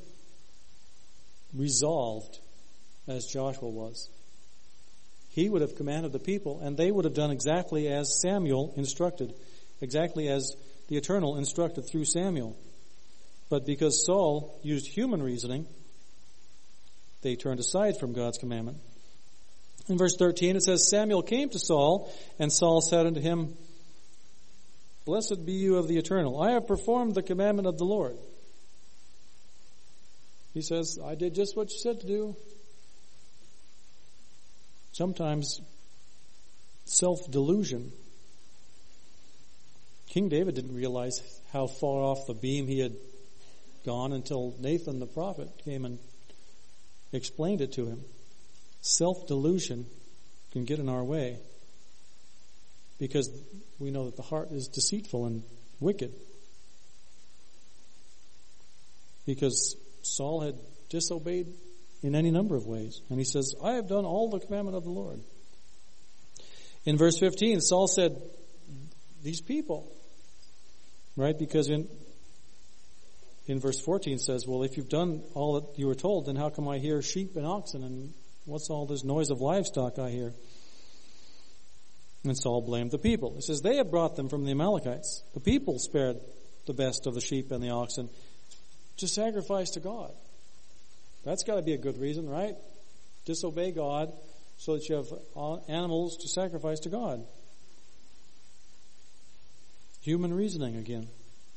resolved as Joshua was, he would have commanded the people and they would have done exactly as Samuel instructed, exactly as the Eternal instructed through Samuel. But because Saul used human reasoning, they turned aside from God's commandment. In verse thirteen it says, Samuel came to Saul, and Saul said unto him, Blessed be you of the Eternal. I have performed the commandment of the Lord. He says, I did just what you said to do. Sometimes self-delusion. King David didn't realize how far off the beam he had gone until Nathan the prophet came and explained it to him. Self-delusion can get in our way because we know that the heart is deceitful and wicked. Because Saul had disobeyed in any number of ways. And he says, I have done all the commandment of the Lord. In verse fifteen, Saul said, these people, right? Because in in verse fourteen says, well, if you've done all that you were told, then how come I hear sheep and oxen? And what's all this noise of livestock I hear? And Saul blamed the people. He says, they have brought them from the Amalekites. The people spared the best of the sheep and the oxen to sacrifice to God. That's got to be a good reason, right? Disobey God so that you have animals to sacrifice to God. Human reasoning again.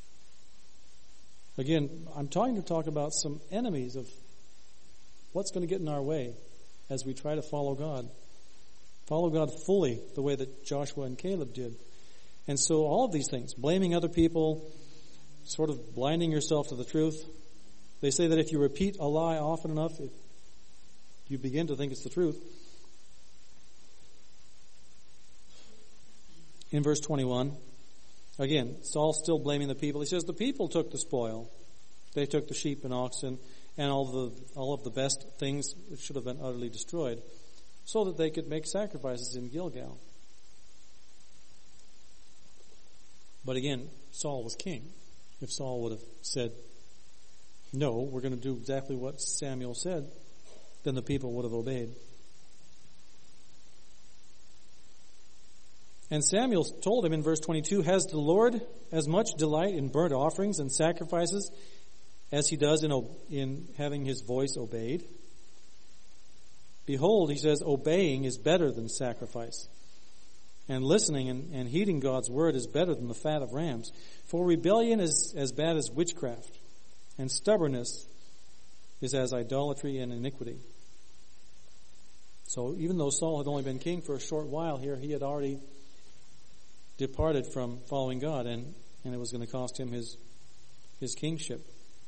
Again, I'm trying to talk about some enemies of what's going to get in our way as we try to follow God. Follow God fully the way that Joshua and Caleb did. And so all of these things, blaming other people, sort of blinding yourself to the truth. They say that if you repeat a lie often enough, it, you begin to think it's the truth. In verse twenty-one, again, Saul's still blaming the people. He says, the people took the spoil. They took the sheep and oxen and all the all of the best things that should have been utterly destroyed so that they could make sacrifices in Gilgal. But again, Saul was king. If Saul would have said, no, we're going to do exactly what Samuel said, then the people would have obeyed. And Samuel told him in verse twenty-two, has the Lord as much delight in burnt offerings and sacrifices as he does in, in having his voice obeyed? Behold, he says, obeying is better than sacrifice. And listening and, and heeding God's word is better than the fat of rams. For rebellion is as bad as witchcraft, and stubbornness is as idolatry and iniquity. So even though Saul had only been king for a short while here, he had already departed from following God, and, and it was going to cost him his his kingship.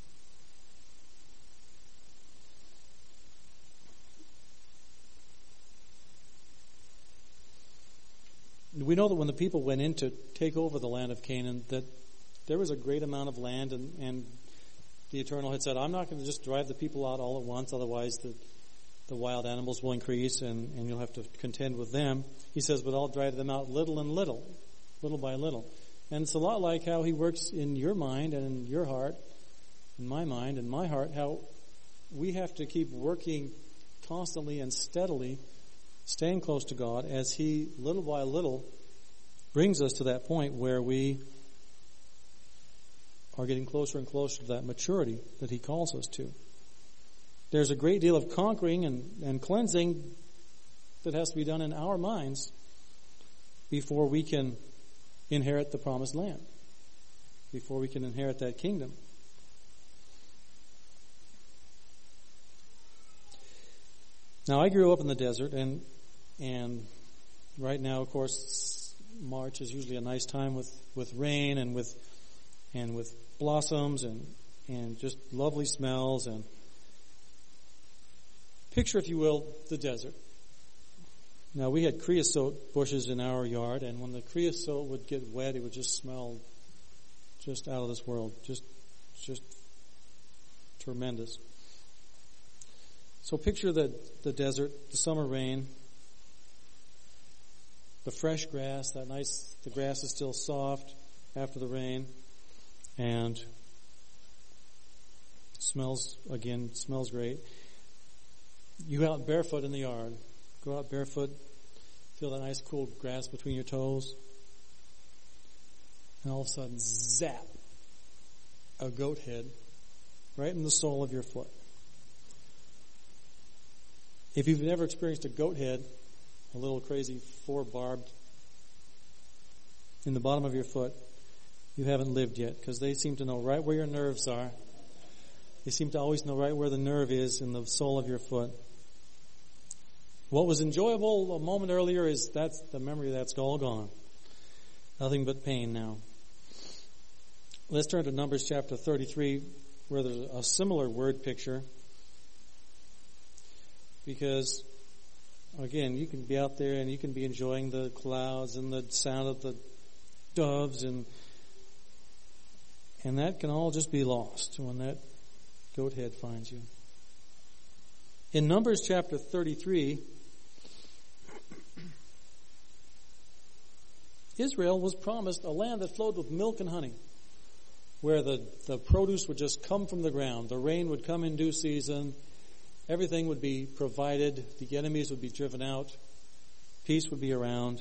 We know that when the people went in to take over the land of Canaan, that there was a great amount of land, and, and the Eternal had said, I'm not going to just drive the people out all at once, otherwise the, the wild animals will increase and, and you'll have to contend with them. He says, but I'll drive them out little and little, little by little. And it's a lot like how he works in your mind and in your heart, in my mind and my heart, how we have to keep working constantly and steadily, staying close to God as he, little by little, brings us to that point where we are getting closer and closer to that maturity that he calls us to. There's a great deal of conquering and, and cleansing that has to be done in our minds before we can inherit the promised land, before we can inherit that kingdom. Now, I grew up in the desert, and and right now, of course, March is usually a nice time with, with rain and with and with blossoms and and just lovely smells. And picture, if you will, the desert. Now, we had creosote bushes in our yard, and when the creosote would get wet, it would just smell just out of this world, just just tremendous. So picture the, the desert, the summer rain, the fresh grass, that nice, the grass is still soft after the rain, and smells, again, smells great. You go out barefoot in the yard, go out barefoot, feel that nice cool grass between your toes, and all of a sudden, zap, a goat head right in the sole of your foot. If you've never experienced a goat head, a little crazy four-barbed in the bottom of your foot, you haven't lived yet, because they seem to know right where your nerves are. They seem to always know right where the nerve is in the sole of your foot. What was enjoyable a moment earlier is that's the memory of that's all gone. Nothing but pain now. Let's turn to Numbers chapter thirty-three, where there's a similar word picture. Because, again, you can be out there and you can be enjoying the clouds and the sound of the doves, and and that can all just be lost when that goat head finds you. In Numbers chapter thirty-three, Israel was promised a land that flowed with milk and honey, where the, the produce would just come from the ground. The rain would come in due season. Everything would be provided. The enemies would be driven out. Peace would be around.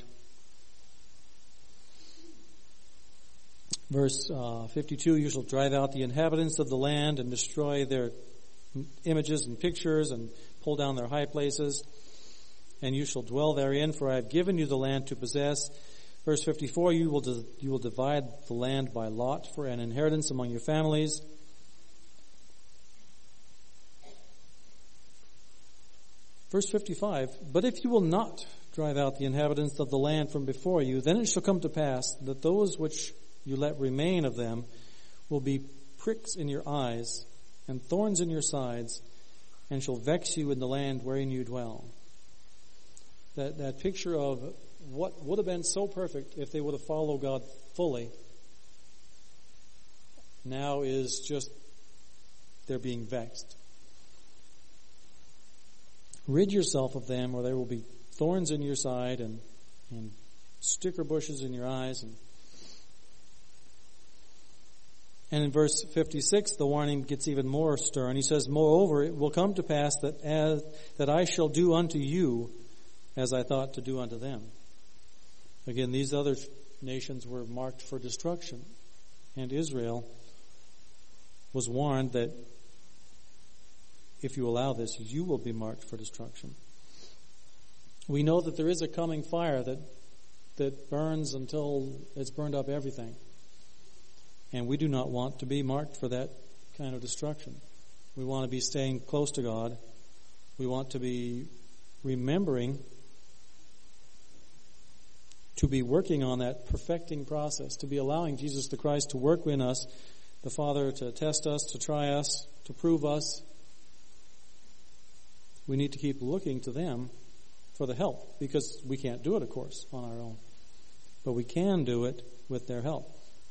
Verse uh, fifty-two, you shall drive out the inhabitants of the land and destroy their images and pictures and pull down their high places. And you shall dwell therein, for I have given you the land to possess. Verse fifty-four, you will di- you will divide the land by lot for an inheritance among your families. Verse fifty-five, but if you will not drive out the inhabitants of the land from before you, then it shall come to pass that those which you let remain of them will be pricks in your eyes and thorns in your sides, and shall vex you in the land wherein you dwell. That that picture of what would have been so perfect if they would have followed God fully, now is just they're being vexed. Rid yourself of them, or there will be thorns in your side and, and sticker bushes in your eyes. And, and in verse fifty-six, the warning gets even more stern. He says, moreover, it will come to pass that as that I shall do unto you as I thought to do unto them. Again, these other nations were marked for destruction, and Israel was warned that if you allow this, you will be marked for destruction. We know that there is a coming fire that that burns until it's burned up everything. And we do not want to be marked for that kind of destruction. We want to be staying close to God. We want to be remembering to be working on that perfecting process, to be allowing Jesus the Christ to work in us, the Father to test us, to try us, to prove us. We need to keep looking to them for the help, because we can't do it, of course, on our own. But we can do it with their help.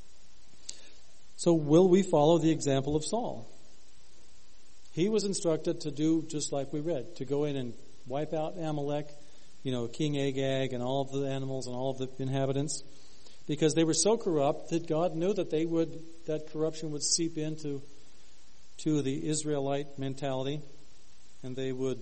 So will we follow the example of Saul? He was instructed to do just like we read, to go in and wipe out Amalek, you know, King Agag and all of the animals and all of the inhabitants, because they were so corrupt that God knew that they would, that corruption would seep into to the Israelite mentality, and they would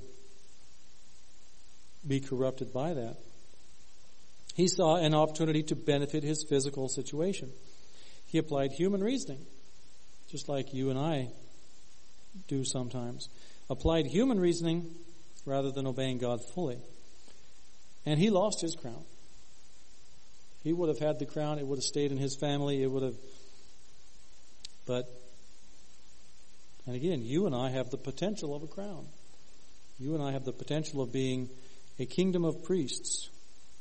be corrupted by that. He saw an opportunity to benefit his physical situation. He applied human reasoning, just like you and I do sometimes. Applied human reasoning rather than obeying God fully. And he lost his crown. He would have had the crown. It would have stayed in his family. It would have... But, and again, you and I have the potential of a crown. You and I have the potential of being a kingdom of priests,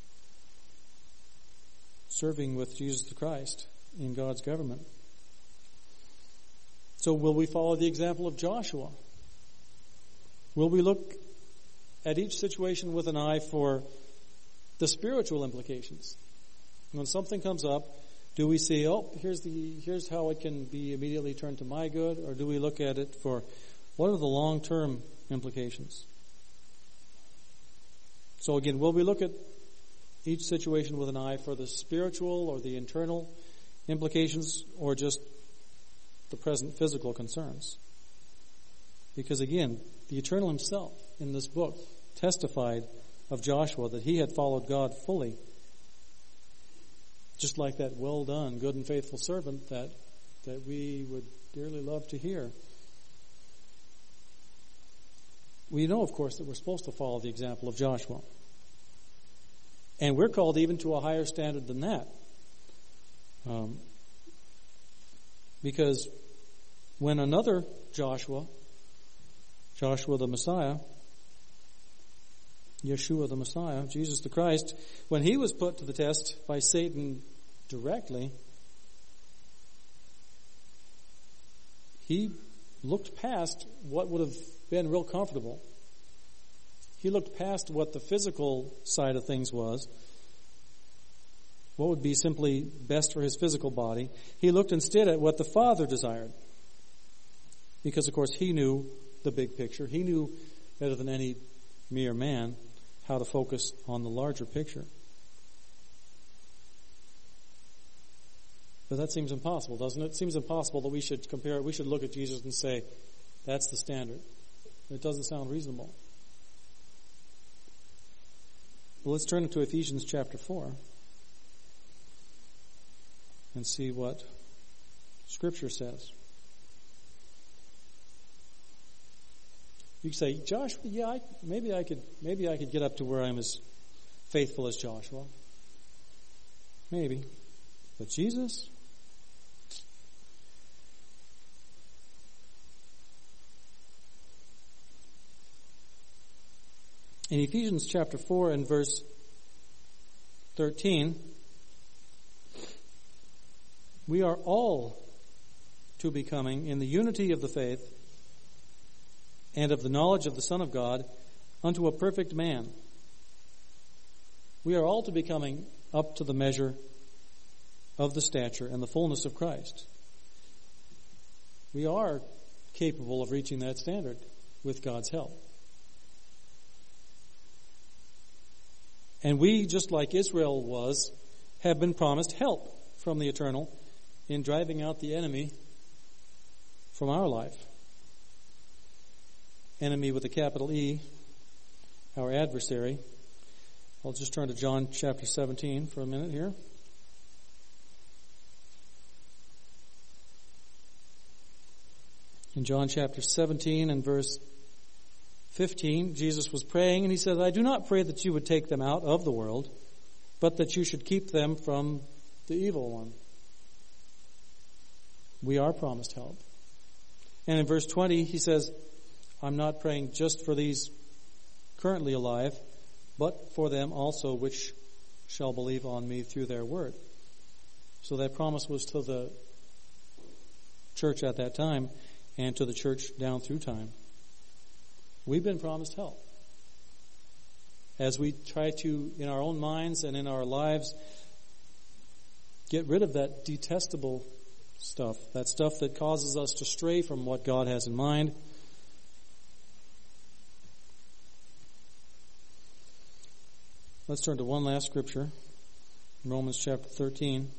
serving with Jesus the Christ in God's government. So will we follow the example of Joshua? Will we look at each situation with an eye for the spiritual implications? When something comes up, do we say, oh, here's the here's how it can be immediately turned to my good? Or do we look at it for what are the long-term implications? So again, will we look at each situation with an eye for the spiritual or the internal implications, or just the present physical concerns? Because again, the Eternal himself in this book testified of Joshua that he had followed God fully, just like that well done, good and faithful servant that that we would dearly love to hear. We know, of course, that we're supposed to follow the example of Joshua. And we're called even to a higher standard than that. Um, because when another Joshua, Joshua the Messiah, Yeshua the Messiah, Jesus the Christ, when he was put to the test by Satan directly, he looked past what would have been real comfortable. He looked past what the physical side of things was, what would be simply best for his physical body. He looked instead at what the Father desired. Because, of course, he knew the big picture. He knew better than any mere man how to focus on the larger picture. But that seems impossible, doesn't it? It seems impossible that we should compare, we should look at Jesus and say, that's the standard. It doesn't sound reasonable. Well, let's turn to Ephesians chapter four and see what Scripture says. You say, Joshua, yeah, I, maybe I could, maybe I could get up to where I'm as faithful as Joshua. Maybe. But Jesus? In Ephesians chapter four and verse thirteen, we are all to be coming in the unity of the faith and of the knowledge of the Son of God unto a perfect man. We are all to be coming up to the measure of the stature and the fullness of Christ. We are capable of reaching that standard with God's help. And we, just like Israel was, have been promised help from the Eternal in driving out the enemy from our life. Enemy with a capital E, our adversary. I'll just turn to John chapter seventeen for a minute here. In John chapter seventeen and verse fifteen, Jesus was praying and he said, I do not pray that you would take them out of the world, but that you should keep them from the evil one. We are promised help. And in verse twenty, he says, I'm not praying just for these currently alive, but for them also which shall believe on me through their word. So that promise was to the church at that time and to the church down through time. We've been promised help. As we try to, in our own minds and in our lives, get rid of that detestable stuff, that stuff that causes us to stray from what God has in mind. Let's turn to one last scripture, Romans chapter thirteen.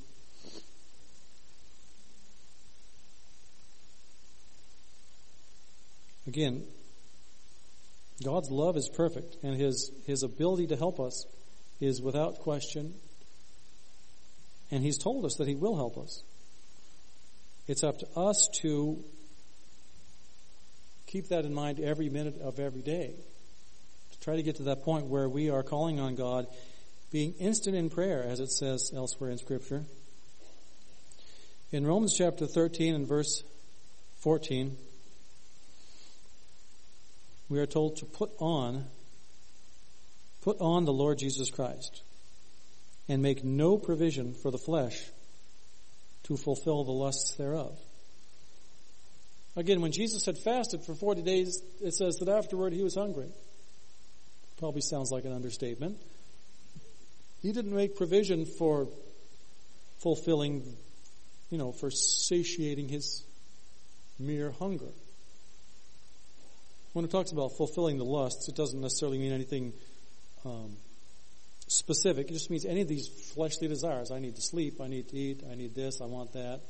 Again, God's love is perfect, and His His ability to help us is without question. And He's told us that He will help us. It's up to us to keep that in mind every minute of every day. To try to get to that point where we are calling on God, being instant in prayer, as it says elsewhere in Scripture. In Romans chapter thirteen and verse fourteen, we are told to put on, put on the Lord Jesus Christ and make no provision for the flesh to fulfill the lusts thereof. Again, when Jesus had fasted for forty days, it says that afterward he was hungry. Probably sounds like an understatement. He didn't make provision for fulfilling, you know, for satiating his mere hunger. When it talks about fulfilling the lusts, it doesn't necessarily mean anything um, specific. It just means any of these fleshly desires. I need to sleep, I need to eat, I need this, I want that.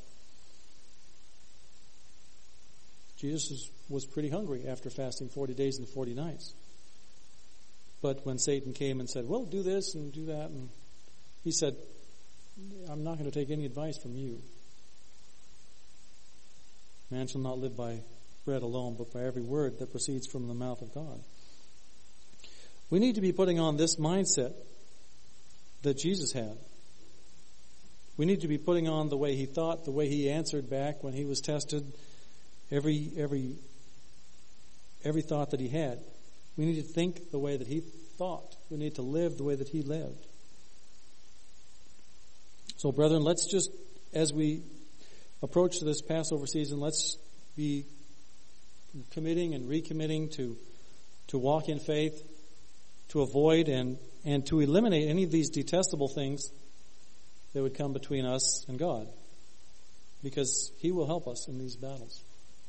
Jesus was pretty hungry after fasting forty days and forty nights. But when Satan came and said, well, do this and do that, and he said, I'm not going to take any advice from you. Man shall not live by bread alone, but by every word that proceeds from the mouth of God. We need to be putting on this mindset that Jesus had. We need to be putting on the way he thought, the way he answered back when he was tested, every every every thought that he had. We need to think the way that he thought. We need to live the way that he lived. So, brethren, let's just, as we approach this Passover season, let's be committing and recommitting to to walk in faith, to avoid and, and to eliminate any of these detestable things that would come between us and God, because he will help us in these battles.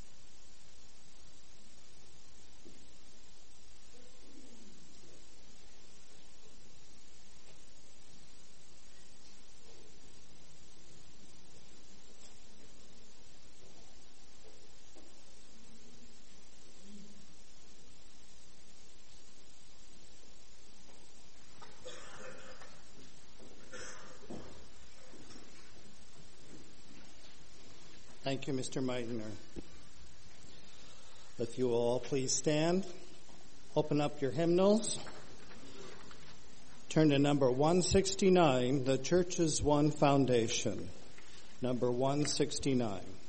Thank you, Mister Meitner. If you will all please stand, open up your hymnals, turn to number one sixty-nine, The Church's One Foundation, number one sixty-nine.